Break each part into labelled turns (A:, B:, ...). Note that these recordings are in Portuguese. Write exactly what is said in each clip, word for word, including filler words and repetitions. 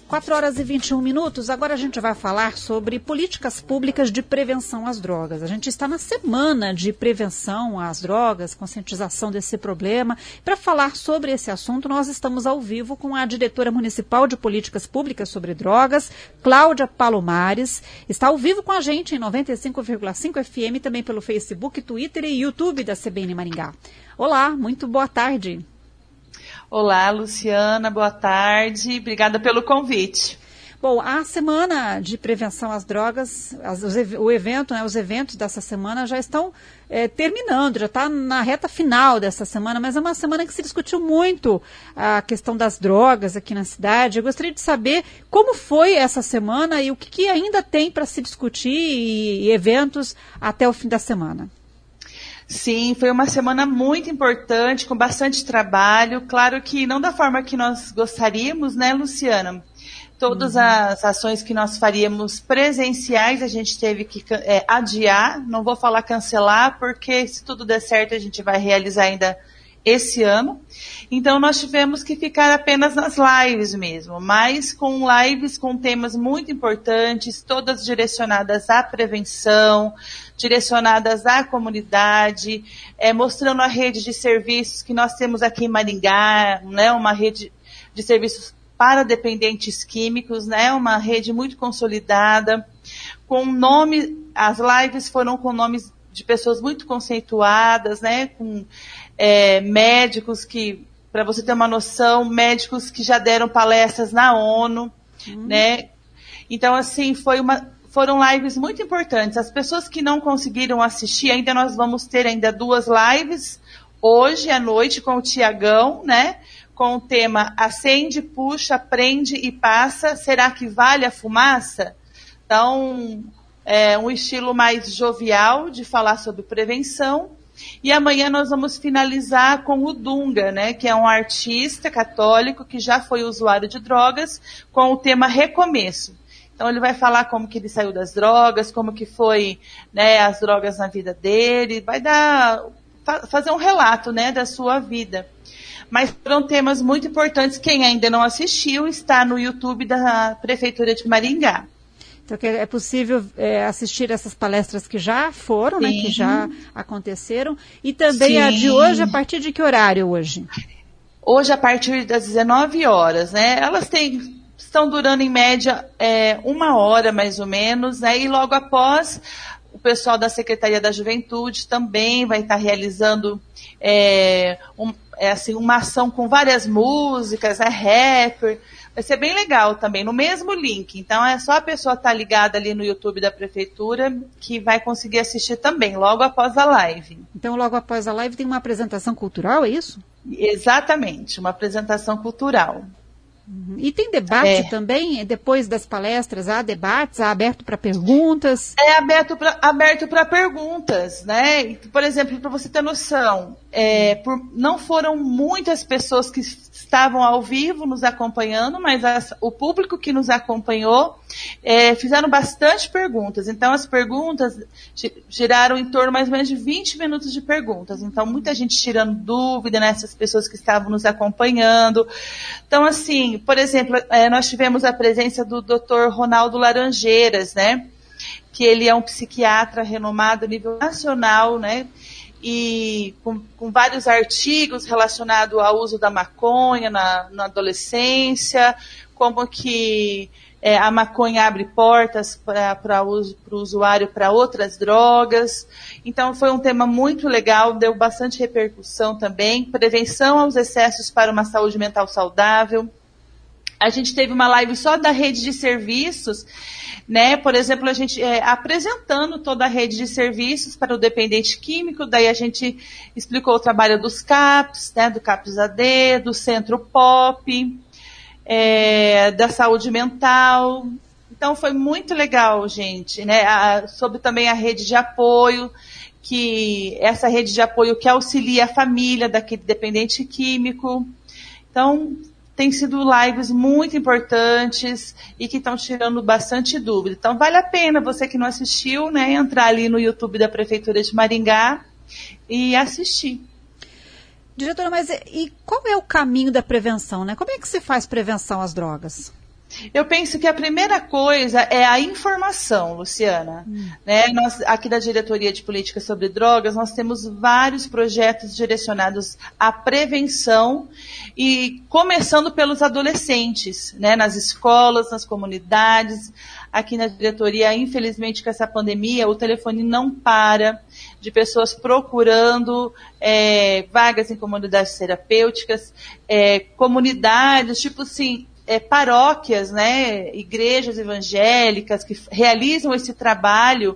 A: quatro horas e vinte e um minutos, agora a gente vai falar sobre políticas públicas de prevenção às drogas. A gente está na semana de prevenção às drogas, conscientização desse problema. Para falar sobre esse assunto, nós estamos ao vivo com a diretora municipal de políticas públicas sobre drogas, Cláudia Palomares. Está ao vivo com a gente em noventa e cinco vírgula cinco F M, também pelo Facebook, Twitter e YouTube da C B N Maringá. Olá, muito boa tarde.
B: Olá, Luciana, boa tarde. Obrigada pelo convite.
A: Bom, a semana de prevenção às drogas, as, os, o evento, né, os eventos dessa semana já estão é, terminando, já está na reta final dessa semana, mas é uma semana que se discutiu muito a questão das drogas aqui na cidade. Eu gostaria de saber como foi essa semana e o que, que ainda tem para se discutir e, e eventos até o fim da semana.
B: Sim, foi uma semana muito importante, com bastante trabalho. Claro que não da forma que nós gostaríamos, né, Luciana? Todas uhum. as ações que nós faríamos presenciais, a gente teve que é, adiar. Não vou falar cancelar, porque se tudo der certo, a gente vai realizar ainda esse ano. Então, nós tivemos que ficar apenas nas lives mesmo, mas com lives com temas muito importantes, todas direcionadas à prevenção, direcionadas à comunidade, é, mostrando a rede de serviços que nós temos aqui em Maringá, né, uma rede de serviços para dependentes químicos, né, uma rede muito consolidada, com nome, as lives foram com nomes de pessoas muito conceituadas, né, com é, médicos que, para você ter uma noção, médicos que já deram palestras na ONU, uhum. né, então assim, foi uma, foram lives muito importantes. As pessoas que não conseguiram assistir, ainda nós vamos ter ainda duas lives, hoje à noite com o Tiagão, né, com o tema Acende, Puxa, Prende e Passa, será que vale a fumaça? Então, é um estilo mais jovial de falar sobre prevenção. E amanhã nós vamos finalizar com o Dunga, né, que é um artista católico que já foi usuário de drogas, com o tema Recomeço. Então ele vai falar como que ele saiu das drogas, como que foi, né, as drogas na vida dele, vai dar, fa- fazer um relato, né, da sua vida. Mas foram temas muito importantes. Quem ainda não assistiu está no YouTube da Prefeitura de Maringá.
A: Então é possível é, assistir essas palestras que já foram, né, que já aconteceram. E também Sim. a de hoje, a partir de que horário hoje?
B: Hoje, a partir das dezenove horas, né? Elas têm, estão durando em média é, uma hora mais ou menos, né? E logo após, o pessoal da Secretaria da Juventude também vai estar realizando é, um, é, assim, uma ação com várias músicas, né, rapper. Vai ser bem legal também, no mesmo link. Então é só a pessoa estar ligada ali no YouTube da Prefeitura que vai conseguir assistir também, logo após a live.
A: Então logo após a live tem uma apresentação cultural, é isso?
B: Exatamente, uma apresentação cultural.
A: Uhum. E tem debate é. também? Depois das palestras, há debates? Há aberto para perguntas?
B: É aberto para aberto para perguntas, né? Por exemplo, para você ter noção, é, por, não foram muitas pessoas que estavam ao vivo nos acompanhando, mas as, o público que nos acompanhou é, fizeram bastante perguntas. Então, as perguntas giraram em torno mais ou menos de vinte minutos de perguntas. Então, muita gente tirando dúvida nessas pessoas que estavam nos acompanhando. Então, assim, por exemplo, é, nós tivemos a presença do doutor Ronaldo Laranjeiras, né? Que ele é um psiquiatra renomado a nível nacional, né? E com, com vários artigos relacionados ao uso da maconha na, na adolescência, como que é, a maconha abre portas para o usuário para outras drogas. Então foi um tema muito legal, deu bastante repercussão também. Prevenção aos excessos para uma saúde mental saudável. A gente teve uma live só da rede de serviços, né? Por exemplo, a gente é, apresentando toda a rede de serviços para o dependente químico, daí a gente explicou o trabalho dos C A Ps, né? Do CAPS A D, do Centro Pop, é, da saúde mental. Então foi muito legal, gente, né? A, sobre também a rede de apoio, que essa rede de apoio que auxilia a família daquele dependente químico. Então, tem sido lives muito importantes e que estão tirando bastante dúvida. Então, vale a pena, você que não assistiu, né, entrar ali no YouTube da Prefeitura de Maringá e assistir.
A: Diretora, mas e qual é o caminho da prevenção, né? Como é que se faz prevenção às drogas?
B: Eu penso que a primeira coisa é a informação, Luciana. Hum. Né? Nós, aqui da Diretoria de Política sobre Drogas, nós temos vários projetos direcionados à prevenção e começando pelos adolescentes, né? Nas escolas, nas comunidades. Aqui na diretoria, infelizmente, com essa pandemia, o telefone não para de pessoas procurando é, vagas em comunidades terapêuticas, é, comunidades, tipo assim, É, paróquias, né, igrejas evangélicas que realizam esse trabalho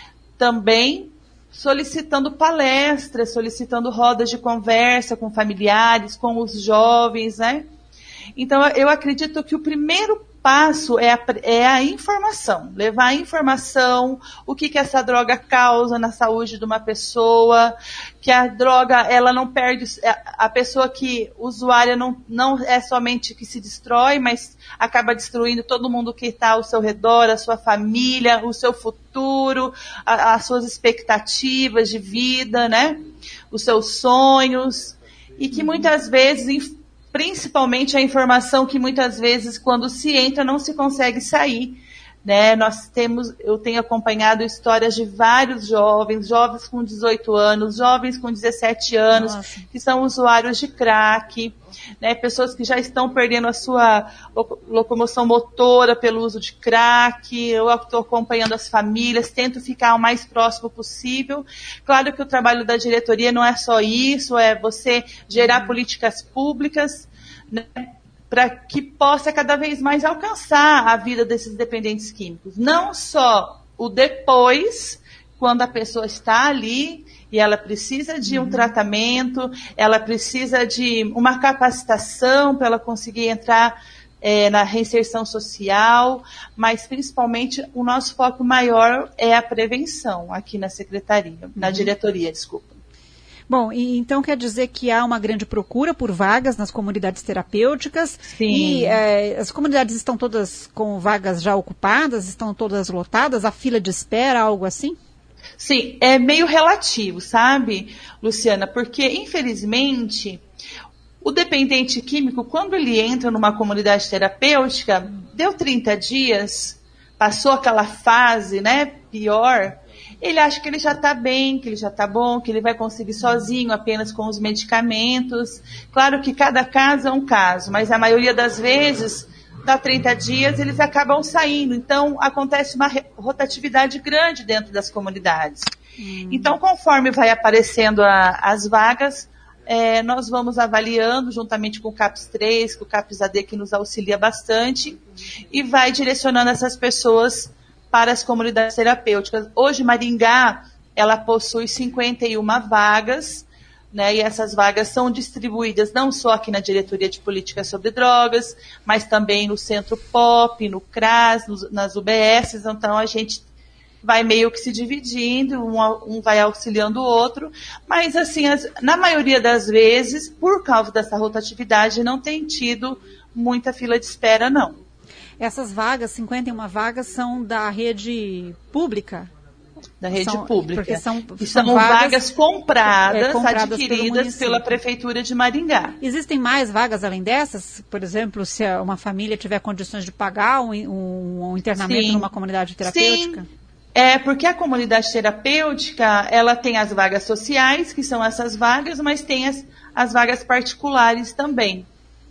B: também solicitando palestras, solicitando rodas de conversa com familiares, com os jovens, né? Então, eu acredito que o primeiro passo é a, é a informação, levar a informação, o que, que essa droga causa na saúde de uma pessoa, que a droga, ela não perde, a pessoa que usuária não, não é somente que se destrói, mas acaba destruindo todo mundo que está ao seu redor, a sua família, o seu futuro, a, as suas expectativas de vida, né? Os seus sonhos, e que muitas vezes, principalmente a informação que muitas vezes quando se entra não se consegue sair, né? Nós temos, eu tenho acompanhado histórias de vários jovens, jovens com dezoito anos, jovens com dezessete anos, Nossa. Que são usuários de crack, né? Pessoas que já estão perdendo a sua locomoção motora pelo uso de crack. Eu estou acompanhando as famílias, tento ficar o mais próximo possível. Claro que o trabalho da diretoria não é só isso, é você gerar políticas públicas, né, para que possa cada vez mais alcançar a vida desses dependentes químicos. Não só o depois, quando a pessoa está ali e ela precisa de um uhum. tratamento, ela precisa de uma capacitação para ela conseguir entrar é, na reinserção social, mas principalmente o nosso foco maior é a prevenção aqui na secretaria, uhum. na diretoria, desculpa.
A: Bom, e então quer dizer que há uma grande procura por vagas nas comunidades terapêuticas.
B: Sim.
A: E é, as comunidades estão todas com vagas já ocupadas, estão todas lotadas, a fila de espera, algo assim?
B: Sim, é meio relativo, sabe, Luciana? Porque, infelizmente, o dependente químico, quando ele entra numa comunidade terapêutica, deu trinta dias, passou aquela fase, né, pior, ele acha que ele já está bem, que ele já está bom, que ele vai conseguir sozinho, apenas com os medicamentos. Claro que cada caso é um caso, mas a maioria das vezes, dá trinta dias, eles acabam saindo. Então, acontece uma rotatividade grande dentro das comunidades. Hum. Então, conforme vai aparecendo a, as vagas, é, nós vamos avaliando, juntamente com o CAPS três, com o CAPS A D, que nos auxilia bastante, e vai direcionando essas pessoas para as comunidades terapêuticas. Hoje, Maringá, ela possui cinquenta e uma vagas, né, e essas vagas são distribuídas não só aqui na Diretoria de Política sobre Drogas, mas também no Centro Pop, no CRAS, nos, nas U B S. Então, a gente vai meio que se dividindo, um, um vai auxiliando o outro, mas, assim, as, na maioria das vezes, por causa dessa rotatividade, não tem tido muita fila de espera, não.
A: Essas vagas, cinquenta e uma vagas, são da rede pública?
B: Da rede
A: são,
B: pública.
A: Porque são,
B: e são, são vagas, vagas compradas, é, compradas adquiridas pela Prefeitura de Maringá.
A: Existem mais vagas além dessas? Por exemplo, se uma família tiver condições de pagar um, um, um internamento Sim. numa comunidade terapêutica?
B: Sim. É, porque a comunidade terapêutica, ela tem as vagas sociais, que são essas vagas, mas tem as, as vagas particulares também.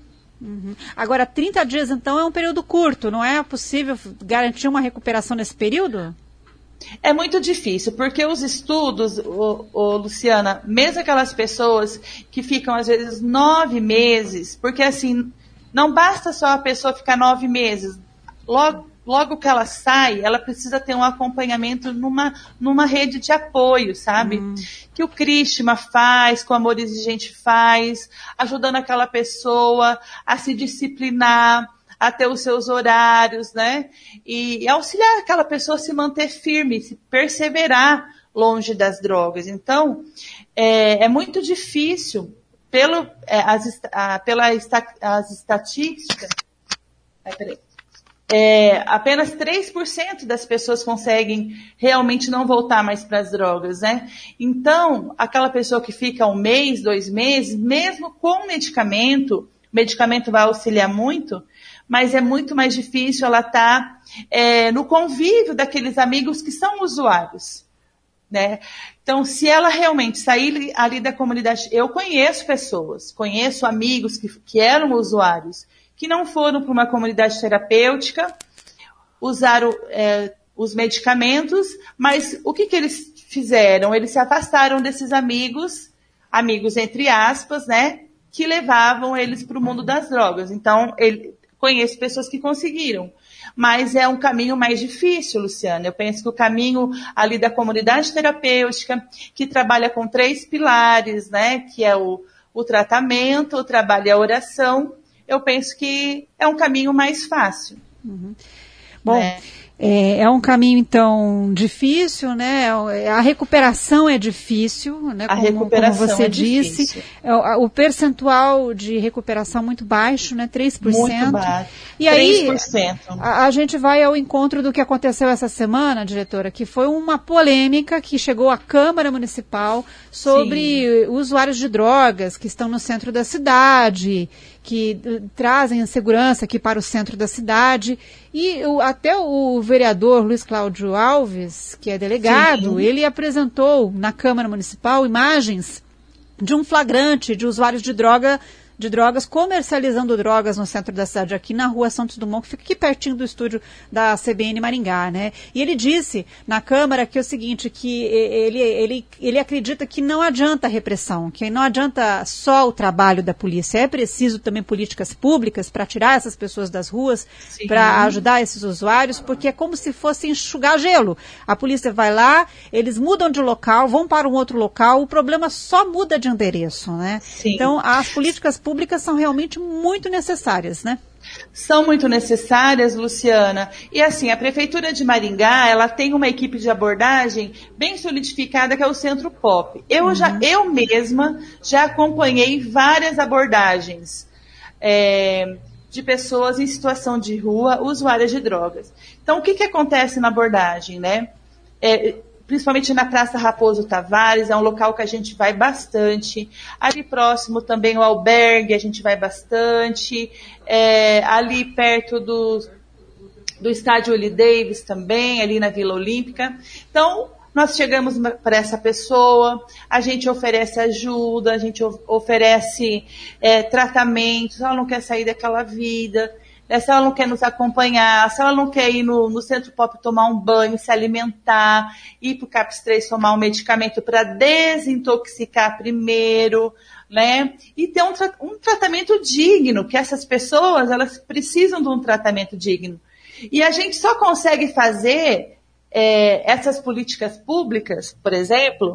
A: Uhum. Agora, trinta dias, então, é um período curto, não é possível garantir uma recuperação nesse período?
B: É muito difícil, porque os estudos, ô, ô, Luciana, mesmo aquelas pessoas que ficam, às vezes, nove meses, porque, assim, não basta só a pessoa ficar nove meses, logo, logo que ela sai, ela precisa ter um acompanhamento numa, numa rede de apoio, sabe? Hum. Que o Crisma faz, que o Amor Exigente faz, ajudando aquela pessoa a se disciplinar, a ter os seus horários, né? E, e auxiliar aquela pessoa a se manter firme, se perseverar longe das drogas. Então, é, é muito difícil, pelo, é, as, a, pela as estatísticas... Ai, peraí. É, apenas três por cento das pessoas conseguem realmente não voltar mais para as drogas, né? Então, aquela pessoa que fica um mês, dois meses, mesmo com medicamento, o medicamento vai auxiliar muito, mas é muito mais difícil ela estar é, no convívio daqueles amigos que são usuários, né? Então, se ela realmente sair ali da comunidade, eu conheço pessoas, conheço amigos que, que eram usuários, que não foram para uma comunidade terapêutica, usaram é, os medicamentos, mas o que, que eles fizeram? Eles se afastaram desses amigos, amigos entre aspas, né, que levavam eles para o mundo das drogas. Então, ele, conheço pessoas que conseguiram, mas é um caminho mais difícil, Luciana. Eu penso que o caminho ali da comunidade terapêutica, que trabalha com três pilares, né, que é o, o tratamento, o trabalho e a oração, eu penso que é um caminho mais fácil.
A: Uhum. Bom, é. É, é um caminho, então, difícil, né? A recuperação é difícil, né?
B: A
A: como,
B: recuperação
A: como você
B: é
A: disse.
B: Difícil.
A: É, o, o percentual de recuperação muito baixo, né? três por cento.
B: Muito baixo.
A: E aí,
B: três por cento.
A: A, a gente vai ao encontro do que aconteceu essa semana, diretora, que foi uma polêmica que chegou à Câmara Municipal sobre Sim. usuários de drogas que estão no centro da cidade, que uh, trazem insegurança aqui para o centro da cidade. E o, até o vereador Luiz Cláudio Alves, que é delegado, Sim. ele apresentou na Câmara Municipal imagens de um flagrante de usuários de droga, de drogas, comercializando drogas no centro da cidade, aqui na rua Santos Dumont, que fica aqui pertinho do estúdio da C B N Maringá, né? E ele disse na Câmara que é o seguinte, que ele, ele, ele acredita que não adianta a repressão, que não adianta só o trabalho da polícia, é preciso também políticas públicas para tirar essas pessoas das ruas, para ajudar esses usuários, porque é como se fosse enxugar gelo. A polícia vai lá, eles mudam de local, vão para um outro local, o problema só muda de endereço, né? Sim. Então, as políticas públicas públicas são realmente muito necessárias, né?
B: São muito necessárias, Luciana. E assim, a Prefeitura de Maringá, ela tem uma equipe de abordagem bem solidificada, que é o Centro Pop. Eu, uhum. já, eu mesma já acompanhei várias abordagens é, de pessoas em situação de rua, usuárias de drogas. Então, o que, que acontece na abordagem, né? É, principalmente na Praça Raposo Tavares, é um local que a gente vai bastante. Ali próximo também o albergue, a gente vai bastante. É, ali perto do, do estádio Willie Davis também, ali na Vila Olímpica. Então, nós chegamos para essa pessoa, a gente oferece ajuda, a gente oferece é, tratamentos, ela não quer sair daquela vida. Se ela não quer nos acompanhar, se ela não quer ir no, no Centro Pop tomar um banho, se alimentar, ir para o CAPS três tomar um medicamento para desintoxicar primeiro, né? E ter um, tra- um tratamento digno, que essas pessoas, elas precisam de um tratamento digno. E a gente só consegue fazer é, essas políticas públicas, por exemplo,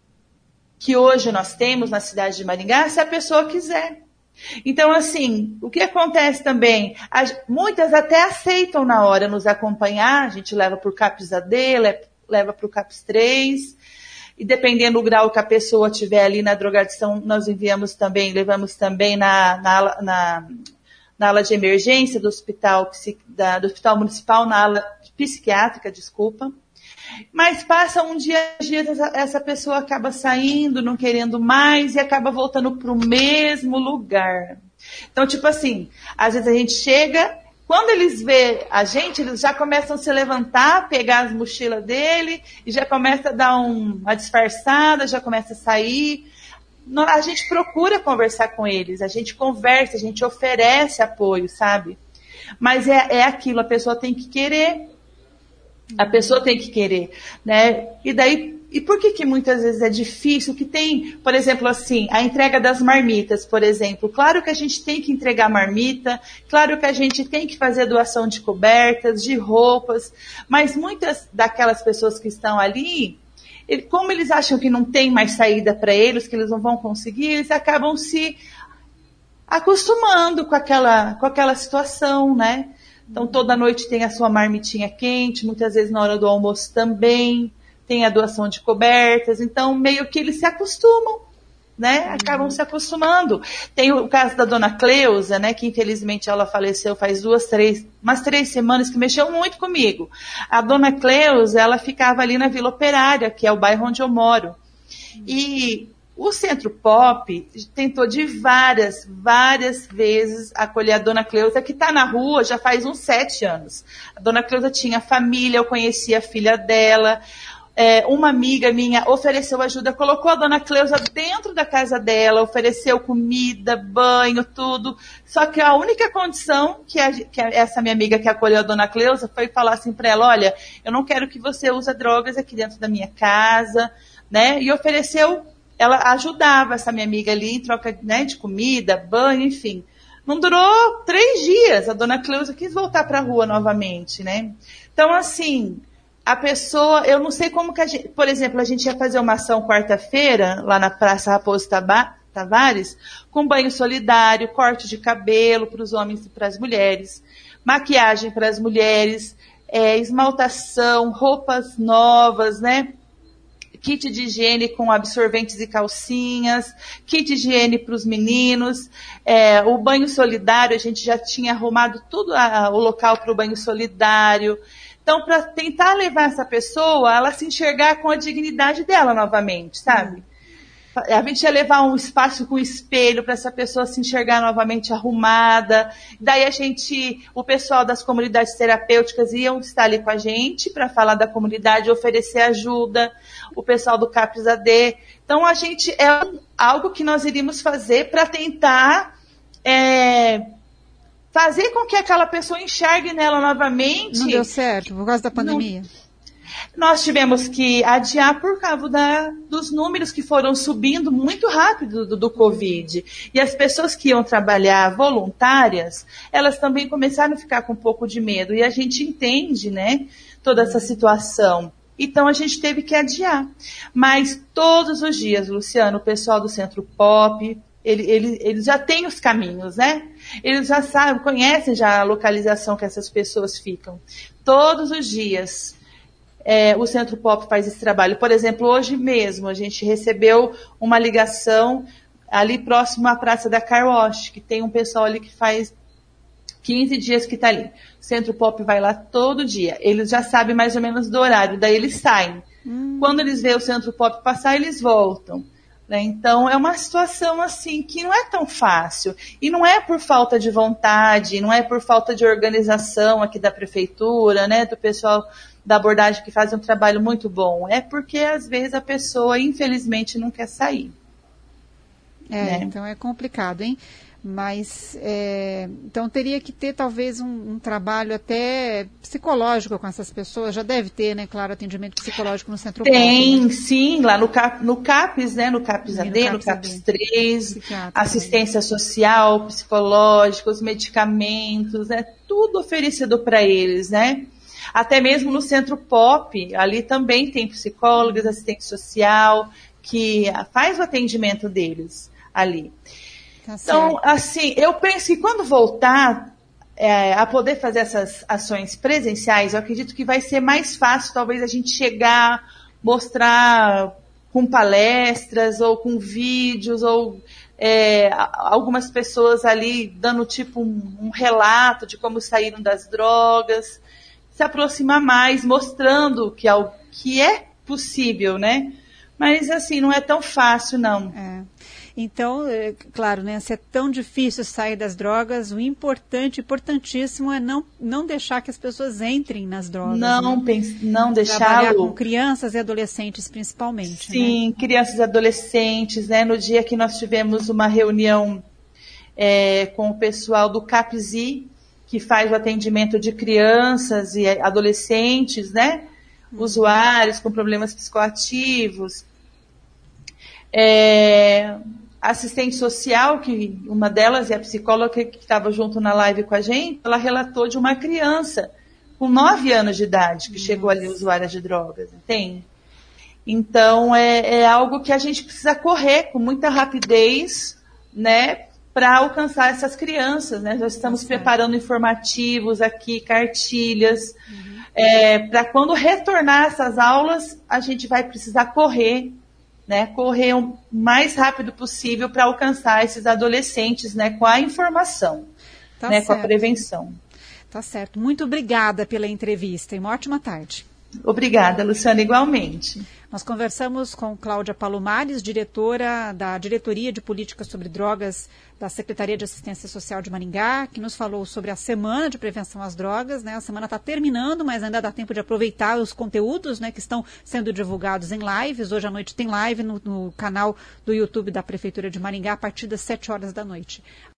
B: que hoje nós temos na cidade de Maringá, se a pessoa quiser. Então, assim, o que acontece também, as, muitas até aceitam na hora nos acompanhar, a gente leva para o CAPS A D, leva para o CAPS três, e dependendo do grau que a pessoa tiver ali na drogadição, nós enviamos também, levamos também na, na, na, na ala de emergência do hospital, da, do hospital municipal, na ala psiquiátrica, desculpa. Mas passa um dia, dia essa pessoa acaba saindo, não querendo mais e acaba voltando para o mesmo lugar. Então, tipo assim, às vezes a gente chega, quando eles vê a gente, eles já começam a se levantar, pegar as mochilas dele e já começa a dar um, uma disfarçada, já começa a sair. A gente procura conversar com eles, a gente conversa, a gente oferece apoio, sabe? Mas é, é aquilo, a pessoa tem que querer. A pessoa tem que querer, né? E daí, e por que que muitas vezes é difícil? Que tem, por exemplo, assim, a entrega das marmitas, por exemplo. Claro que a gente tem que entregar marmita, claro que a gente tem que fazer doação de cobertas, de roupas, mas muitas daquelas pessoas que estão ali, ele, como eles acham que não tem mais saída para eles, que eles não vão conseguir, eles acabam se acostumando com aquela, com aquela situação, né? Então, toda noite tem a sua marmitinha quente, muitas vezes na hora do almoço também, tem a doação de cobertas, então meio que eles se acostumam, né? Acabam se acostumando. Tem o caso da dona Cleusa, né? Que infelizmente ela faleceu faz duas, três, umas três semanas, que mexeu muito comigo. A dona Cleusa, ela ficava ali na Vila Operária, que é o bairro onde eu moro. E O Centro Pop tentou de várias, várias vezes acolher a Dona Cleusa, que está na rua já faz uns sete anos. A Dona Cleusa tinha família, eu conhecia a filha dela. É, uma amiga minha ofereceu ajuda, colocou a Dona Cleusa dentro da casa dela, ofereceu comida, banho, tudo. Só que a única condição que, a, que a, essa minha amiga que acolheu a Dona Cleusa foi falar assim para ela, olha, eu não quero que você use drogas aqui dentro da minha casa, né? E ofereceu, ela ajudava essa minha amiga ali em troca, né, de comida, banho, enfim. Não durou três dias, a Dona Cleusa quis voltar para a rua novamente, né? Então, assim... A pessoa, eu não sei como que a gente... Por exemplo, a gente ia fazer uma ação quarta-feira, lá na Praça Raposo Tavares, com banho solidário, corte de cabelo para os homens e para as mulheres, maquiagem para as mulheres, é, esmaltação, roupas novas, né? Kit de higiene com absorventes e calcinhas, kit de higiene para os meninos, é, o banho solidário, a gente já tinha arrumado tudo a, o local para o banho solidário. Então, para tentar levar essa pessoa, ela se enxergar com a dignidade dela novamente, sabe? Hum. A gente ia levar um espaço com espelho para essa pessoa se enxergar novamente arrumada. Daí a gente, o pessoal das comunidades terapêuticas iam estar ali com a gente para falar da comunidade, oferecer ajuda. O pessoal do CAPS A D. Então, a gente, é algo que nós iríamos fazer para tentar... É, fazer com que aquela pessoa enxergue nela novamente.
A: Não deu certo, por causa da pandemia.
B: Não, nós tivemos que adiar por causa da, dos números que foram subindo muito rápido do, do Covid. E as pessoas que iam trabalhar voluntárias, elas também começaram a ficar com um pouco de medo. E a gente entende, né, toda essa situação. Então, a gente teve que adiar. Mas todos os dias, Luciano, o pessoal do Centro Pop... Ele, ele, ele já tem os caminhos, né? Eles já sabem, conhecem já a localização que essas pessoas ficam. Todos os dias, é, o Centro Pop faz esse trabalho. Por exemplo, hoje mesmo, a gente recebeu uma ligação ali próximo à Praça da Car Wash, que tem um pessoal ali que faz quinze dias que está ali. O Centro Pop vai lá todo dia. Eles já sabem mais ou menos do horário, daí eles saem. Hum. Quando eles veem o Centro Pop passar, eles voltam. Então, é uma situação assim que não é tão fácil. E não é por falta de vontade, não é por falta de organização aqui da prefeitura, né, do pessoal da abordagem que faz um trabalho muito bom. É porque, às vezes, a pessoa, infelizmente, não quer sair.
A: É, né? Então é complicado, hein? Mas, é, então teria que ter talvez um, um trabalho até psicológico com essas pessoas, já deve ter, né, claro, atendimento psicológico no Centro Pop.
B: Tem,
A: né?
B: Sim, lá no, Cap, no CAPS, né, no CAPS A D, no CAPS três, assistência social, psicológica, os medicamentos, é tudo oferecido para eles, né? Até mesmo no Centro Pop, ali também tem psicólogos, assistente social, que faz o atendimento deles ali. Tá então, assim, eu penso que quando voltar é, a poder fazer essas ações presenciais, eu acredito que vai ser mais fácil, talvez, a gente chegar, mostrar com palestras ou com vídeos, ou é, algumas pessoas ali dando tipo um, um relato de como saíram das drogas, se aproximar mais, mostrando que é, que é possível, né? Mas, assim, não é tão fácil, não.
A: É. Então, é, claro, né, se é tão difícil sair das drogas, o importante, importantíssimo é não, não deixar que as pessoas entrem nas drogas.
B: Não,
A: né?
B: pense, não deixá-lo.
A: Trabalhar com crianças e adolescentes, principalmente.
B: Sim, né? Crianças e adolescentes, né? No dia que nós tivemos uma reunião é, com o pessoal do CAPSI, que faz o atendimento de crianças e adolescentes, né? Hum. Usuários com problemas psicoativos. É, assistente social, que uma delas é a psicóloga que estava junto na live com a gente, ela relatou de uma criança com nove anos de idade que Nossa. Chegou ali usuária de drogas, entende? Então, é, é algo que a gente precisa correr com muita rapidez, né, para alcançar essas crianças, né? Nós estamos Nossa. Preparando informativos aqui, cartilhas, uhum. é, para quando retornar essas aulas, a gente vai precisar correr, né, correr o mais rápido possível para alcançar esses adolescentes, né, com a informação, tá, né, com a prevenção.
A: Tá certo. Muito obrigada pela entrevista e uma ótima tarde.
B: Obrigada, Luciana, igualmente.
A: Nós conversamos com Cláudia Palomares, diretora da Diretoria de Políticas sobre Drogas da Secretaria de Assistência Social de Maringá, que nos falou sobre a Semana de Prevenção às Drogas, né? A semana está terminando, mas ainda dá tempo de aproveitar os conteúdos, né, que estão sendo divulgados em lives. Hoje à noite tem live no, no canal do YouTube da Prefeitura de Maringá, a partir das sete horas da noite.